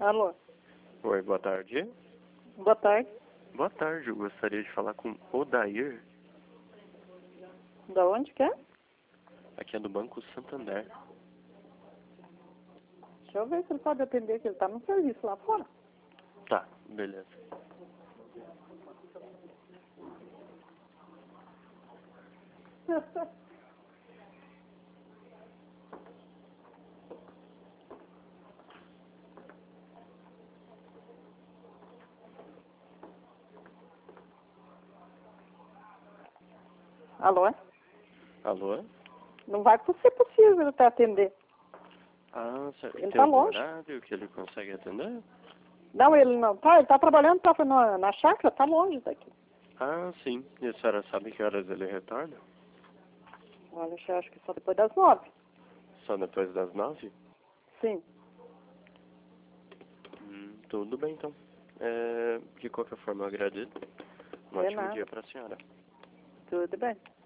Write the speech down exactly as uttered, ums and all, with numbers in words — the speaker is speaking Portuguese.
Alô? Oi, boa tarde. Boa tarde. Boa tarde, eu gostaria de falar com Odair. Da onde que é? Aqui é do Banco Santander. Deixa eu ver se ele pode atender, que ele tá no serviço lá fora. Tá, beleza. Alô? Alô? Não vai ser possível ele tá atender. Ah, certo. Ele Tem tá algum longe. horário que ele consegue atender? Não, ele não tá, ele tá trabalhando, tá na, na chácara, tá longe daqui. Ah, sim. E a senhora sabe que horas ele retorna? Olha, eu acho que só depois das nove. Só depois das nove? Sim. Hum, tudo bem, então. É, de qualquer forma, eu agradeço. Um É ótimo nada. dia para a senhora. Tudo bem.